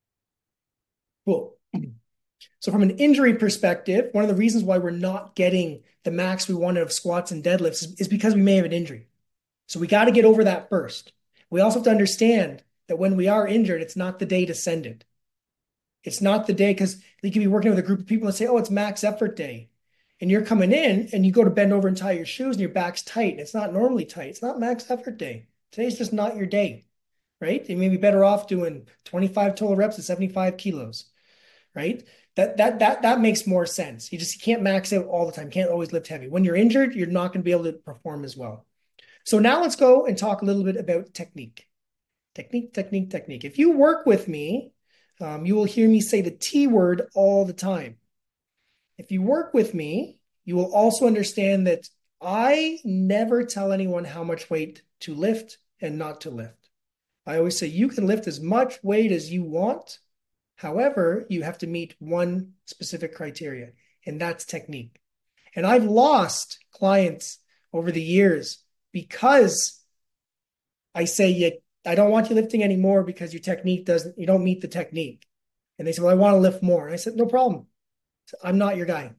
Cool. So from an injury perspective, one of the reasons why we're not getting the max we wanted of squats and deadlifts is because we may have an injury. So we got to get over that first. We also have to understand that when we are injured, it's not the day to send it. It's not the day, because you can be working with a group of people and say, oh, it's max effort day. and you're coming in and you go to bend over and tie your shoes and your back's tight and it's not normally tight. It's not max effort day. Today's just not your day, right? You may be better off doing 25 total reps at 75 kilos, right? That makes more sense. You can't max out all the time. You can't always lift heavy. When you're injured, you're not going to be able to perform as well. So now let's go and talk a little bit about technique. Technique. If you work with me, you will hear me say the T word all the time. If you work with me, you will also understand that I never tell anyone how much weight to lift and not to lift. I always say you can lift as much weight as you want. However, you have to meet one specific criteria, and that's technique. And I've lost clients over the years because I say, I don't want you lifting anymore because you don't meet the technique. And they say, well, I want to lift more. And I said, no problem. I'm not your guy.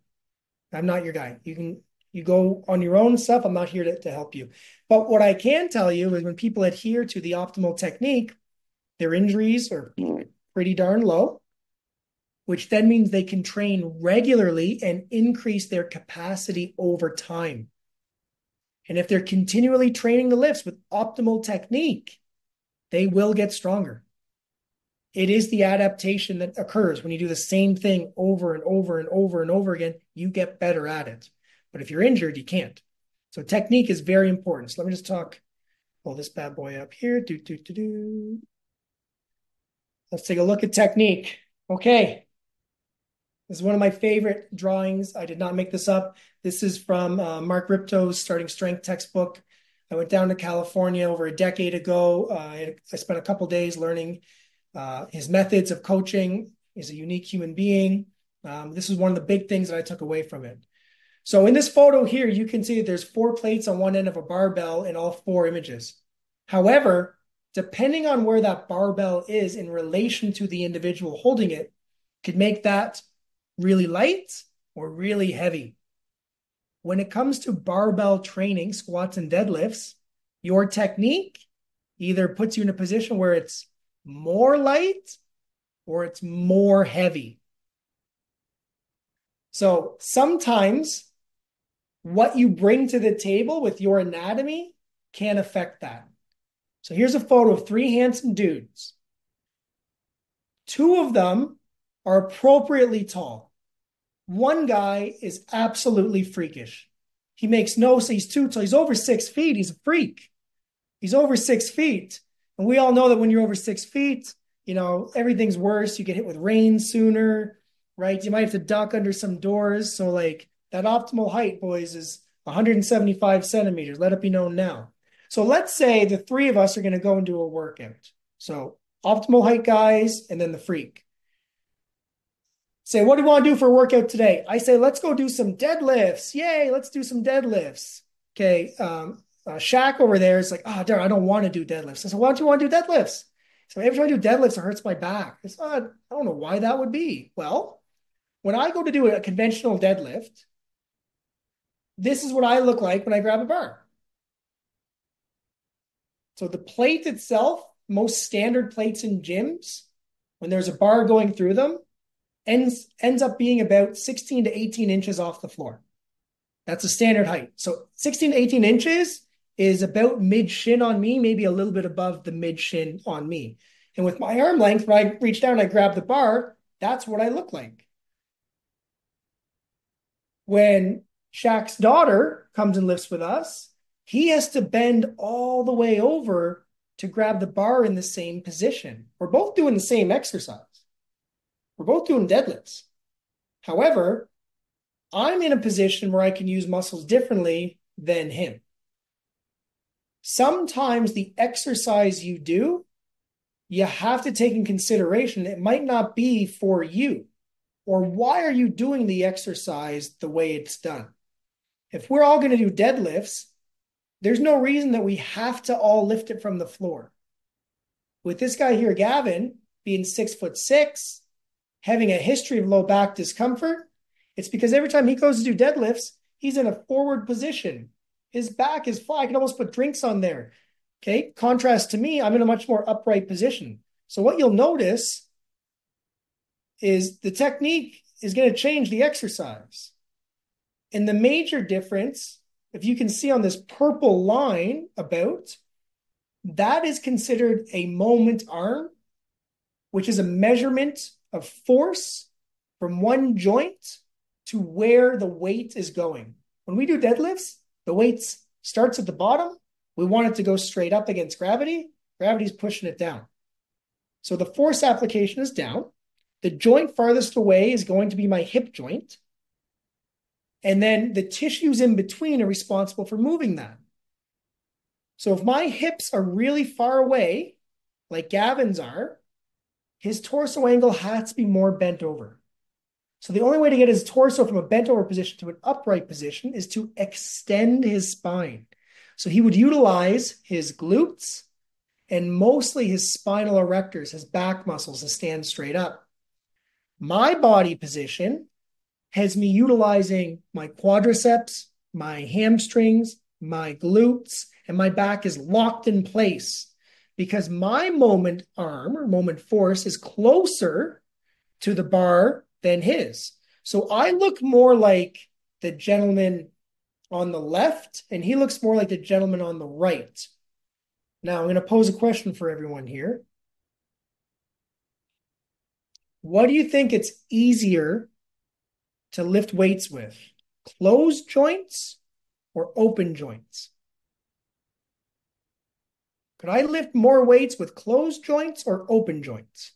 You go on your own stuff. I'm not here to help you. But what I can tell you is when people adhere to the optimal technique, their injuries are pretty darn low, which then means they can train regularly and increase their capacity over time. And if they're continually training the lifts with optimal technique, they will get stronger. It is the adaptation that occurs when you do the same thing over and over and over and over again. You get better at it. But if you're injured, you can't. So technique is very important. So let me just pull this bad boy up here. Let's take a look at technique. Okay. This is one of my favorite drawings. I did not make this up. This is from Mark Ripto's Starting Strength textbook. I went down to California over a decade ago. I spent a couple days learning his methods of coaching. He's a unique human being. This is one of the big things that I took away from it. So in this photo here, you can see that there's 4 plates on one end of a barbell in all 4 images. However, depending on where that barbell is in relation to the individual holding it, could make that really light or really heavy. When it comes to barbell training, squats and deadlifts, your technique either puts you in a position where it's more light or it's more heavy. So sometimes what you bring to the table with your anatomy can affect that. So here's a photo of 3 handsome dudes. 2 of them are appropriately tall. One guy is absolutely freakish. He makes no sense. He's over 6 feet. He's a freak. He's over 6 feet. And we all know that when you're over 6 feet, everything's worse. You get hit with rain sooner, right? You might have to duck under some doors. So that optimal height, boys, is 175 centimeters. Let it be known now. So let's say the 3 of us are going to go and do a workout. So optimal height guys, and then the freak. Say, what do you want to do for a workout today? I say, let's go do some deadlifts. Yay, let's do some deadlifts. Okay, Shaq over there is like, Darren, I don't want to do deadlifts. I said, why don't you want to do deadlifts? So every time I do deadlifts, it hurts my back. I don't know why that would be. Well, when I go to do a conventional deadlift, this is what I look like when I grab a bar. So the plate itself, most standard plates in gyms, when there's a bar going through them, ends up being about 16 to 18 inches off the floor. That's a standard height. So 16 to 18 inches is about mid-shin on me, maybe a little bit above the mid-shin on me. And with my arm length, when I reach down and I grab the bar, that's what I look like. When Shaq's daughter comes and lifts with us, he has to bend all the way over to grab the bar in the same position. We're both doing the same exercise. We're both doing deadlifts. However, I'm in a position where I can use muscles differently than him. Sometimes the exercise you do, you have to take in consideration it might not be for you. Or why are you doing the exercise the way it's done? If we're all going to do deadlifts, there's no reason that we have to all lift it from the floor. With this guy here, Gavin, being 6'6", having a history of low back discomfort, it's because every time he goes to do deadlifts, he's in a forward position. His back is flat. I can almost put drinks on there. Okay. Contrast to me, I'm in a much more upright position. So what you'll notice is the technique is going to change the exercise. And the major difference, if you can see on this purple line about, that is considered a moment arm, which is a measurement of force from one joint to where the weight is going. When we do deadlifts, the weight starts at the bottom. We want it to go straight up against gravity. Gravity's pushing it down. So the force application is down. The joint farthest away is going to be my hip joint. And then the tissues in between are responsible for moving that. So if my hips are really far away, like Gavin's are, his torso angle has to be more bent over. So the only way to get his torso from a bent over position to an upright position is to extend his spine. So he would utilize his glutes and mostly his spinal erectors, his back muscles, to stand straight up. My body position has me utilizing my quadriceps, my hamstrings, my glutes, and my back is locked in place because my moment arm or moment force is closer to the bar than his. So I look more like the gentleman on the left, and he looks more like the gentleman on the right. Now, I'm going to pose a question for everyone here. What do you think it's easier to lift weights with? Closed joints or open joints? Could I lift more weights with closed joints or open joints?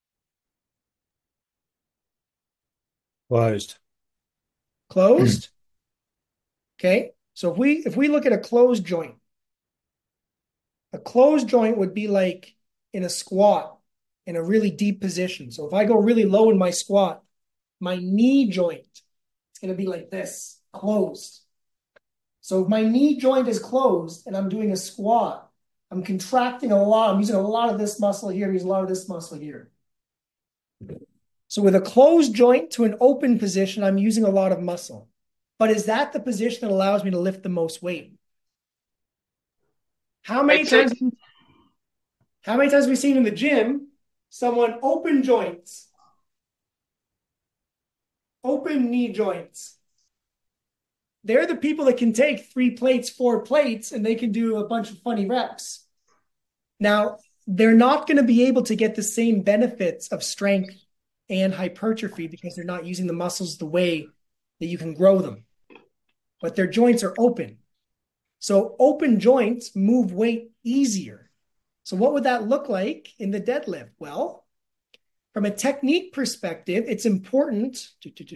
Closed. Closed? Okay. So if we look at a closed joint would be like in a squat in a really deep position. So if I go really low in my squat, my knee joint is going to be like this, closed. So if my knee joint is closed and I'm doing a squat, I'm contracting a lot. I'm using a lot of this muscle here, using a lot of this muscle here. So with a closed joint to an open position, I'm using a lot of muscle. But is that the position that allows me to lift the most weight? How many times have we seen in the gym someone open joints, open knee joints? They're the people that can take 3 plates, 4 plates, and they can do a bunch of funny reps. Now, they're not going to be able to get the same benefits of strength and hypertrophy because they're not using the muscles the way that you can grow them. But their joints are open. So open joints move weight easier. So what would that look like in the deadlift? Well, from a technique perspective, it's important.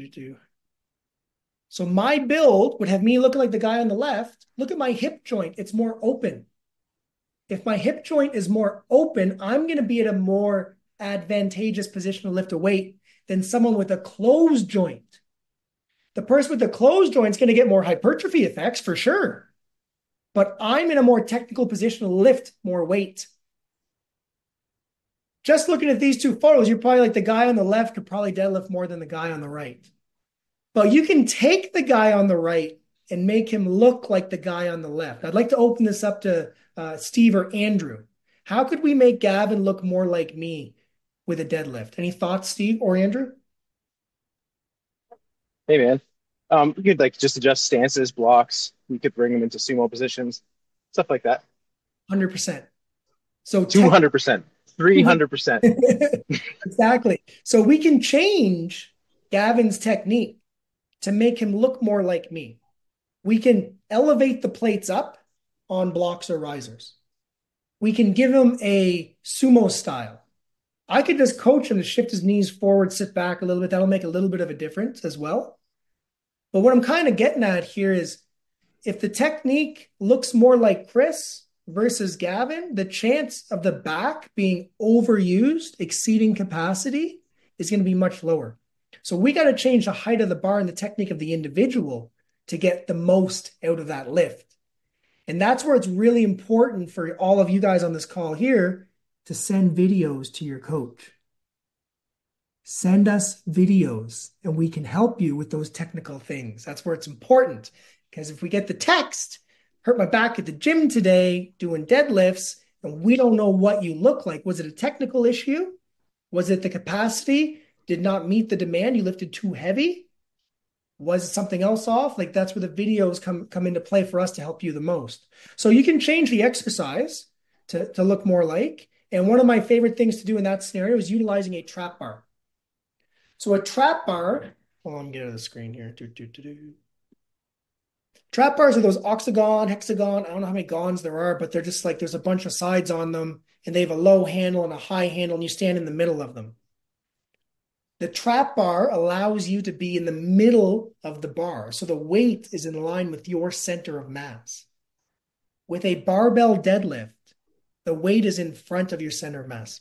So my build would have me looking like the guy on the left. Look at my hip joint. It's more open. If my hip joint is more open, I'm going to be at a more advantageous position to lift a weight than someone with a closed joint. The person with the closed joint is going to get more hypertrophy effects for sure. But I'm in a more technical position to lift more weight. Just looking at these two photos, you're probably like the guy on the left could probably deadlift more than the guy on the right. But you can take the guy on the right and make him look like the guy on the left. I'd like to open this up to Steve or Andrew. How could we make Gavin look more like me with a deadlift? Any thoughts, Steve or Andrew? Hey, man. You could like just adjust stances, blocks. You could bring them into sumo positions, stuff like that. 100%. So 200%, 300%. Exactly. So we can change Gavin's technique to make him look more like me. We can elevate the plates up on blocks or risers. We can give him a sumo style. I could just coach him to shift his knees forward, sit back a little bit. That'll make a little bit of a difference as well. But what I'm kind of getting at here is if the technique looks more like Chris versus Gavin, the chance of the back being overused, exceeding capacity, is going to be much lower. So we got to change the height of the bar and the technique of the individual to get the most out of that lift. And that's where it's really important for all of you guys on this call here to send videos to your coach. Send us videos and we can help you with those technical things. That's where it's important. Because if we get the text, hurt my back at the gym today doing deadlifts, and we don't know what you look like. Was it a technical issue? Was it the capacity did not meet the demand? You lifted too heavy? Was something else off? Like that's where the videos come into play for us to help you the most. So you can change the exercise to look more like. And one of my favorite things to do in that scenario is utilizing a trap bar. So a trap bar, hold on, get out of the screen here. Trap bars are those octagon, hexagon, I don't know how many gons there are, but they're just like there's a bunch of sides on them, and they have a low handle and a high handle, and you stand in the middle of them. The trap bar allows you to be in the middle of the bar, so the weight is in line with your center of mass. With a barbell deadlift, the weight is in front of your center of mass.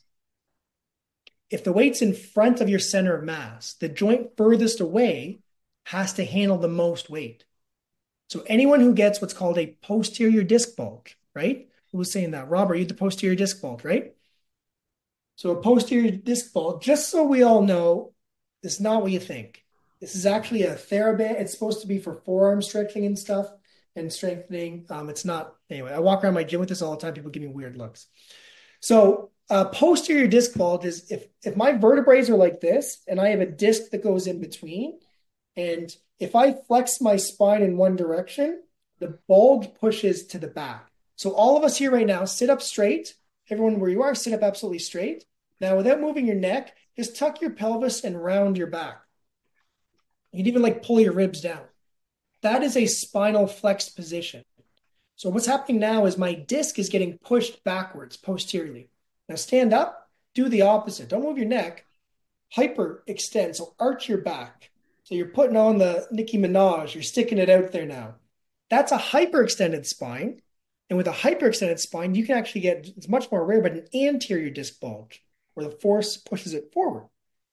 If the weight's in front of your center of mass, the joint furthest away has to handle the most weight. So anyone who gets what's called a posterior disc bulge, right? Who was saying that? Robert, you had the posterior disc bulge, right? So a posterior disc bulge, just so we all know, is not what you think. This is actually a TheraBand. It's supposed to be for forearm stretching and stuff and strengthening. It's not. Anyway, I walk around my gym with this all the time. People give me weird looks. So posterior disc bulge is if my vertebrae are like this and I have a disc that goes in between, and if I flex my spine in one direction, the bulge pushes to the back. So all of us here right now, sit up straight. Everyone where you are, sit up absolutely straight. Now, without moving your neck, just tuck your pelvis and round your back. You can even like pull your ribs down. That is a spinal flexed position. So what's happening now is my disc is getting pushed backwards posteriorly. Now stand up, do the opposite. Don't move your neck. Hyper extend, so arch your back. So you're putting on the Nicki Minaj, you're sticking it out there now. That's a hyperextended spine. And with a hyperextended spine, you can actually get, it's much more rare, but an anterior disc bulge where the force pushes it forward.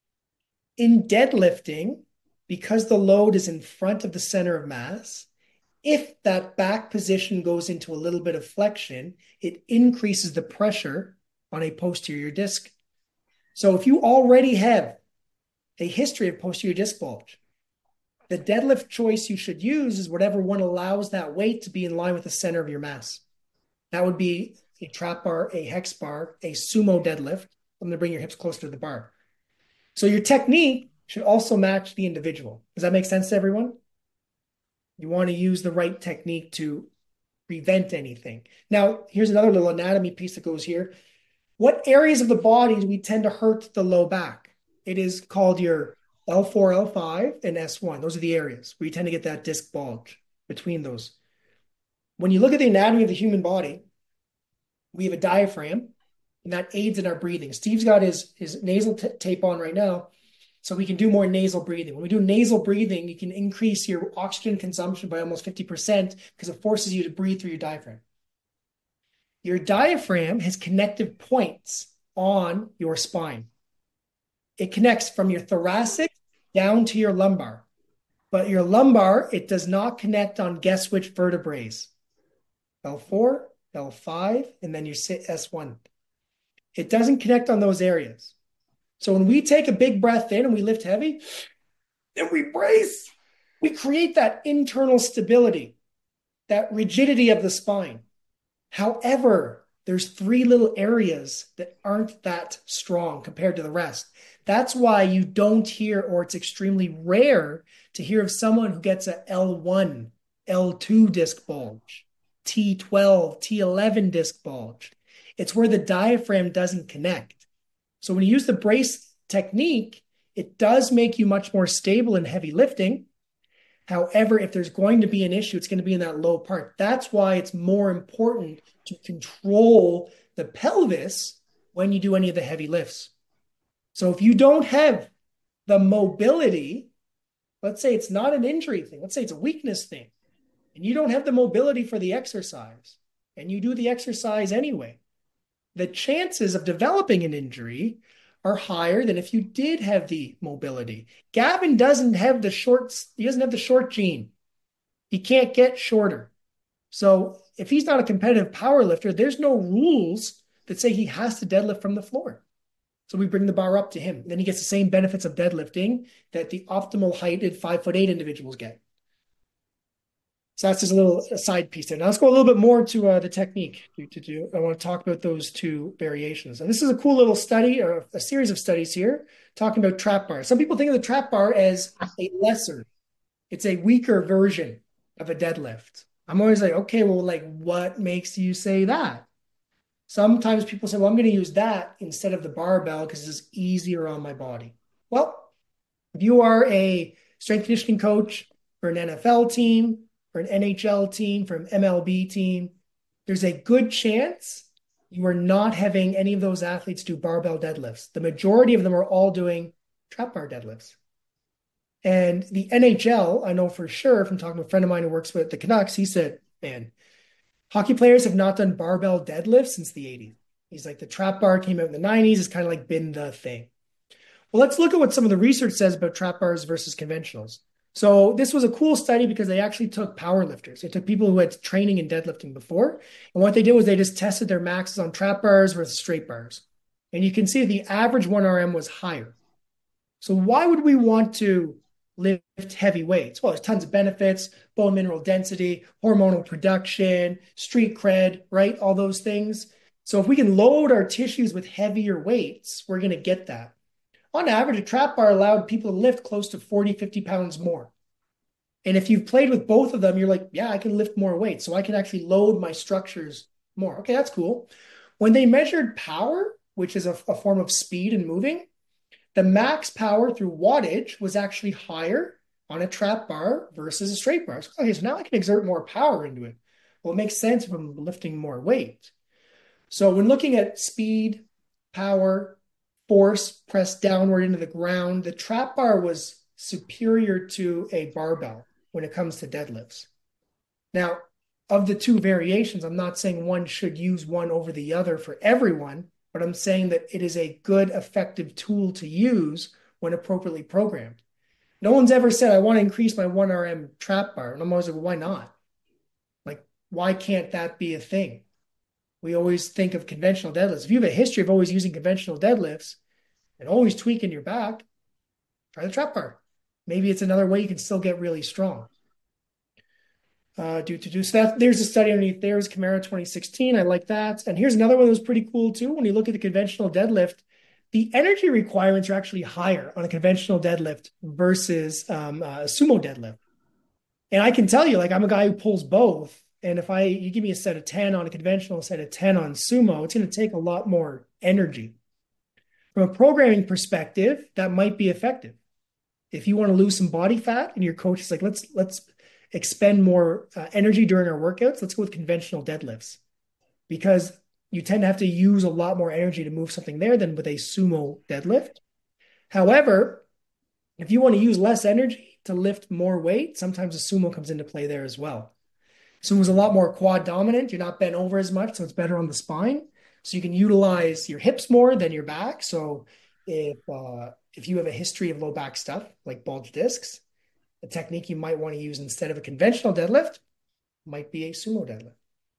In deadlifting, because the load is in front of the center of mass, if that back position goes into a little bit of flexion, it increases the pressure on a posterior disc. So if you already have a history of posterior disc bulge, the deadlift choice you should use is whatever one allows that weight to be in line with the center of your mass. That would be a trap bar, a hex bar, a sumo deadlift. I'm going to bring your hips closer to the bar. So your technique should also match the individual. Does that make sense to everyone? You want to use the right technique to prevent anything. Now, here's another little anatomy piece that goes here. What areas of the body do we tend to hurt the low back? It is called your L4, L5, and S1. Those are the areas where you tend to get that disc bulge between those. When you look at the anatomy of the human body, we have a diaphragm, and that aids in our breathing. Steve's got his nasal tape on right now, so we can do more nasal breathing. When we do nasal breathing, you can increase your oxygen consumption by almost 50% because it forces you to breathe through your diaphragm. Your diaphragm has connective points on your spine. It connects from your thoracic down to your lumbar. But your lumbar, it does not connect on guess which vertebrae. L4, L5, and then your S1. It doesn't connect on those areas. So when we take a big breath in and we lift heavy, and we brace, we create that internal stability, that rigidity of the spine. However, there's three little areas that aren't that strong compared to the rest. That's why you don't hear, or it's extremely rare to hear of someone who gets a L1, L2 disc bulge, T12, T11 disc bulge. It's where the diaphragm doesn't connect. So when you use the brace technique, it does make you much more stable in heavy lifting. However, if there's going to be an issue, it's going to be in that low part. That's why it's more important to control the pelvis when you do any of the heavy lifts. So if you don't have the mobility, let's say it's not an injury thing, let's say it's a weakness thing, and you don't have the mobility for the exercise, and you do the exercise anyway, the chances of developing an injury are higher than if you did have the mobility. Gavin doesn't have the short gene. He can't get shorter. So if he's not a competitive power lifter, there's no rules that say he has to deadlift from the floor. So we bring the bar up to him. Then he gets the same benefits of deadlifting that the optimal heighted 5'8" individuals get. So that's just a little side piece there. Now let's go a little bit more to the technique. I want to talk about those two variations. And this is a cool little study, or a series of studies here, talking about trap bars. Some people think of the trap bar as a lesser It's a weaker version of a deadlift. I'm always like, okay, well, like, what makes you say that? Sometimes people say, well, I'm going to use that instead of the barbell because it's easier on my body. Well, if you are a strength conditioning coach for an NFL team, for an NHL team, for an MLB team, there's a good chance you are not having any of those athletes do barbell deadlifts. The majority of them are all doing trap bar deadlifts. And the NHL, I know for sure from talking to a friend of mine who works with the Canucks, he said, man, hockey players have not done barbell deadlifts since the 80s. He's like, the trap bar came out in the 90s. It's kind of like been the thing. Well, let's look at what some of the research says about trap bars versus conventionals. So this was a cool study because they actually took power lifters. They took people who had training in deadlifting before. And what they did was they just tested their maxes on trap bars versus straight bars. And you can see the average 1RM was higher. So why would we want to lift heavy weights? Well, there's tons of benefits, bone mineral density, hormonal production, street cred, right? All those things. So if we can load our tissues with heavier weights, we're going to get that. On average, a trap bar allowed people to lift close to 40, 50 pounds more. And if you've played with both of them, you're like, yeah, I can lift more weight. So I can actually load my structures more. Okay, that's cool. When they measured power, which is a form of speed and moving, the max power through wattage was actually higher on a trap bar versus a straight bar. So, okay, so now I can exert more power into it. Well, it makes sense if I'm lifting more weight. So when looking at speed, power, force pressed downward into the ground, the trap bar was superior to a barbell when it comes to deadlifts. Now, of the two variations, I'm not saying one should use one over the other for everyone, but I'm saying that it is a good, effective tool to use when appropriately programmed. No one's ever said, I want to increase my 1RM trap bar. And I'm always like, why not? Like, why can't that be a thing? We always think of conventional deadlifts. If you have a history of always using conventional deadlifts and always tweaking your back, try the trap bar. Maybe it's another way you can still get really strong. So there's a study underneath there, is Camara 2016. I like that. And here's another one that was pretty cool too. When you look at the conventional deadlift, the energy requirements are actually higher on a conventional deadlift versus a sumo deadlift. And I can tell you, like, I'm a guy who pulls both. And if you give me a set of 10 on a conventional, a set of 10 on sumo, it's going to take a lot more energy. From a programming perspective, that might be effective. If you want to lose some body fat and your coach is like, let's expend more energy during our workouts, let's go with conventional deadlifts, because you tend to have to use a lot more energy to move something there than with a sumo deadlift. However, if you want to use less energy to lift more weight, sometimes a sumo comes into play there as well. Sumo's a lot more quad dominant. You're not bent over as much, so it's better on the spine. So you can utilize your hips more than your back. So if you have a history of low back stuff like bulge discs, a technique you might want to use instead of a conventional deadlift might be a sumo deadlift.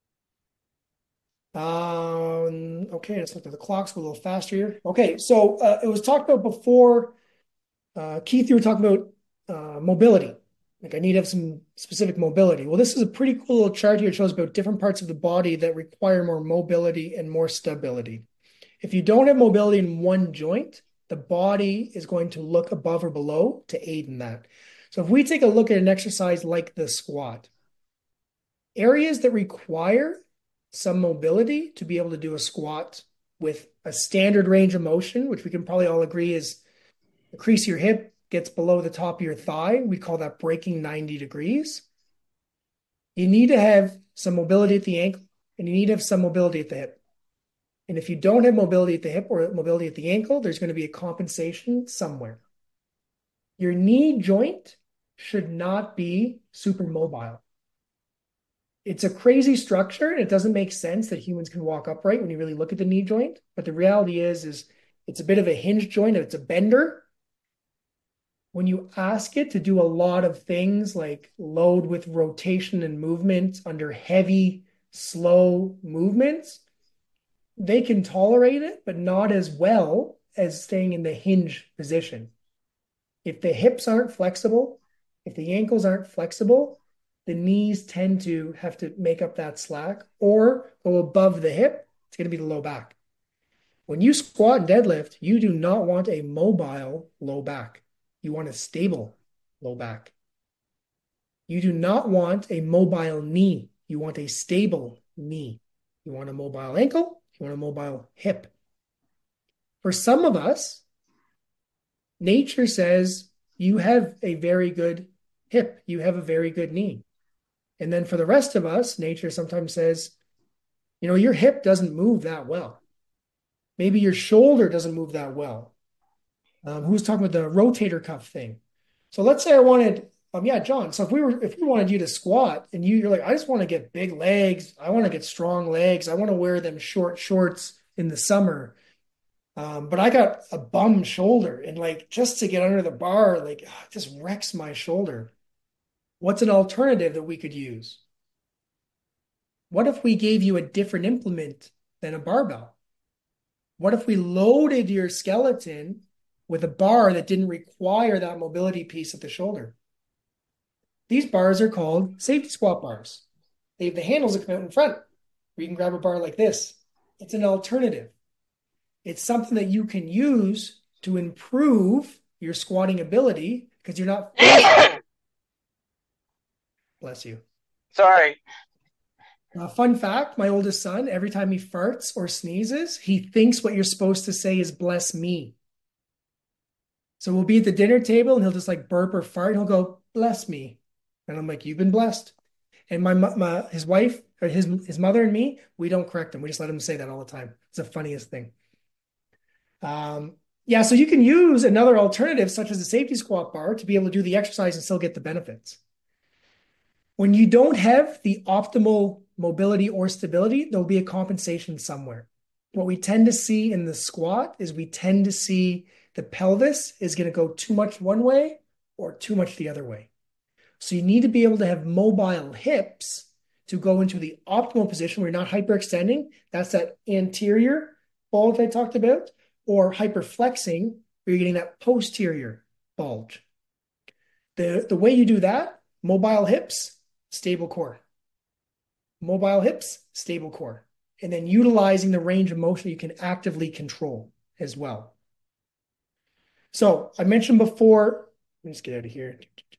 Okay, let's look at the clocks, go a little faster here. Okay, so it was talked about before. Keith, you were talking about mobility. Like, I need to have some specific mobility. Well, this is a pretty cool little chart here. It shows about different parts of the body that require more mobility and more stability. If you don't have mobility in one joint, the body is going to look above or below to aid in that. So if we take a look at an exercise like the squat, areas that require some mobility to be able to do a squat with a standard range of motion, which we can probably all agree is the crease of your hip gets below the top of your thigh. We call that breaking 90 degrees. You need to have some mobility at the ankle, and you need to have some mobility at the hip. And if you don't have mobility at the hip or mobility at the ankle, there's going to be a compensation somewhere. Your knee joint should not be super mobile. It's a crazy structure, and it doesn't make sense that humans can walk upright when you really look at the knee joint. But the reality is it's a bit of a hinge joint. It's a bender. When you ask it to do a lot of things like load with rotation and movement under heavy, slow movements, they can tolerate it, but not as well as staying in the hinge position. If the hips aren't flexible, if the ankles aren't flexible, the knees tend to have to make up that slack or go above the hip. It's going to be the low back. When you squat and deadlift, you do not want a mobile low back. You want a stable low back. You do not want a mobile knee. You want a stable knee. You want a mobile ankle. You want a mobile hip. For some of us, nature says you have a very good hip. You have a very good knee. And then for the rest of us, nature sometimes says, your hip doesn't move that well. Maybe your shoulder doesn't move that well. Who's talking about the rotator cuff thing? So let's say I wanted, John. So if we wanted you to squat and you're like, I just want to get big legs. I want to get strong legs. I want to wear them short shorts in the summer. But I got a bum shoulder and like just to get under the bar, like it just wrecks my shoulder. What's an alternative that we could use? What if we gave you a different implement than a barbell? What if we loaded your skeleton with a bar that didn't require that mobility piece at the shoulder? These bars are called safety squat bars. They have the handles that come out in front, where you can grab a bar like this. It's an alternative. It's something that you can use to improve your squatting ability because you're not. Bless you. Sorry. Fun fact, my oldest son, every time he farts or sneezes, he thinks what you're supposed to say is bless me. So we'll be at the dinner table and he'll just like burp or fart and he'll go, bless me. And I'm like, you've been blessed. And his wife, or his mother and me, we don't correct him. We just let him say that all the time. It's the funniest thing. So you can use another alternative such as a safety squat bar to be able to do the exercise and still get the benefits. When you don't have the optimal mobility or stability, there'll be a compensation somewhere. What we tend to see in the squat is we tend to see the pelvis is going to go too much one way or too much the other way. So you need to be able to have mobile hips to go into the optimal position where you're not hyperextending. That's that anterior bulge I talked about, or hyperflexing where you're getting that posterior bulge. The way you do that, mobile hips, stable core. Mobile hips, stable core. And then utilizing the range of motion you can actively control as well. So I mentioned before, let me just get out of here.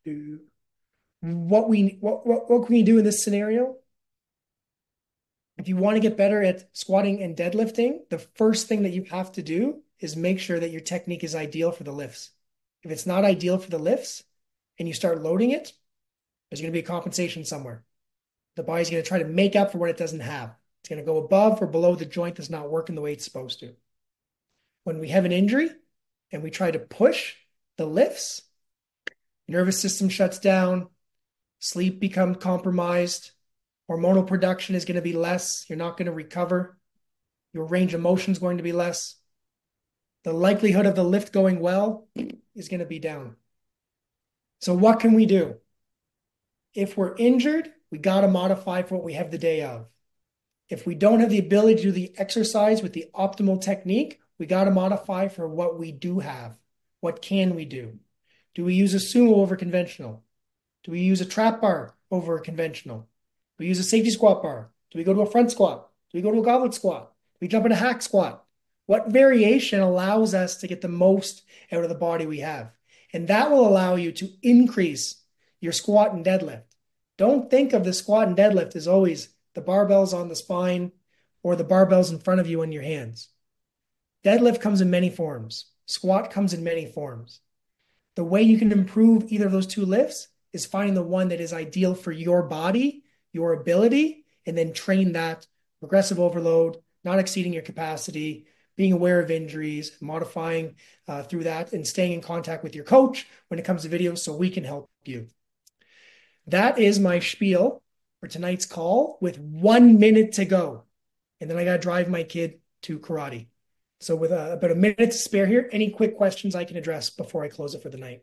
What can we do in this scenario? If you want to get better at squatting and deadlifting, the first thing that you have to do is make sure that your technique is ideal for the lifts. If it's not ideal for the lifts and you start loading it, there's going to be a compensation somewhere. The body's going to try to make up for what it doesn't have. It's going to go above or below the joint that's not working the way it's supposed to. When we have an injury and we try to push the lifts, nervous system shuts down, sleep becomes compromised, hormonal production is going to be less, you're not going to recover, your range of motion is going to be less. The likelihood of the lift going well is going to be down. So what can we do? If we're injured, we got to modify for what we have the day of. If we don't have the ability to do the exercise with the optimal technique, we got to modify for what we do have. What can we do? Do we use a sumo over conventional? Do we use a trap bar over a conventional? Do we use a safety squat bar? Do we go to a front squat? Do we go to a goblet squat? Do we jump in a hack squat? What variation allows us to get the most out of the body we have? And that will allow you to increase your squat and deadlift. Don't think of the squat and deadlift as always the barbells on the spine or the barbells in front of you in your hands. Deadlift comes in many forms. Squat comes in many forms. The way you can improve either of those two lifts is finding the one that is ideal for your body, your ability, and then train that progressive overload, not exceeding your capacity, being aware of injuries, modifying through that, and staying in contact with your coach when it comes to videos so we can help you. That is my spiel for tonight's call with 1 minute to go. And then I got to drive my kid to karate. So with about a minute to spare here, any quick questions I can address before I close it for the night?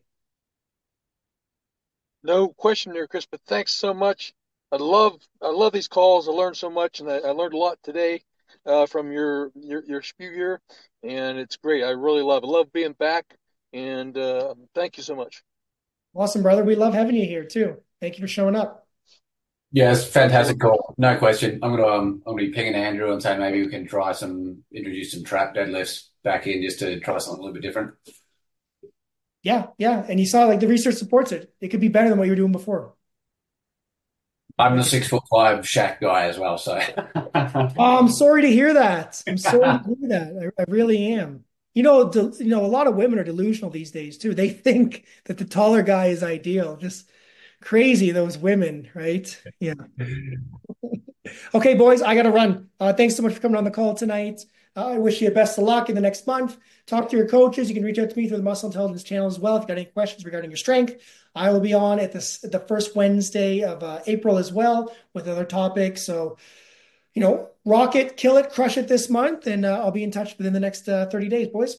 No question there, Chris, but thanks so much. I love these calls. I learned so much, and I learned a lot today from your spew here, and it's great. I really love it. I love being back, and thank you so much. Awesome, brother. We love having you here too. Thank you for showing up. Yeah, it's a fantastic call. No question. I'm gonna be pinging Andrew and saying maybe we can introduce some trap deadlifts back in just to try something a little bit different. Yeah. And you saw like the research supports it. It could be better than what you were doing before. I'm the 6'5" Shaq guy as well, so I'm sorry to hear that. I'm sorry to hear that. I really am. A lot of women are delusional these days too. They think that the taller guy is ideal. Just crazy, those women, right? Yeah. Okay, boys, I got to run. Thanks so much for coming on the call tonight. I wish you best of luck in the next month. Talk to your coaches. You can reach out to me through the Muscle Intelligence channel as well if you've got any questions regarding your strength. I will be on at the first Wednesday of April as well with other topics. So, rock it, kill it, crush it this month, and I'll be in touch within the next 30 days, boys.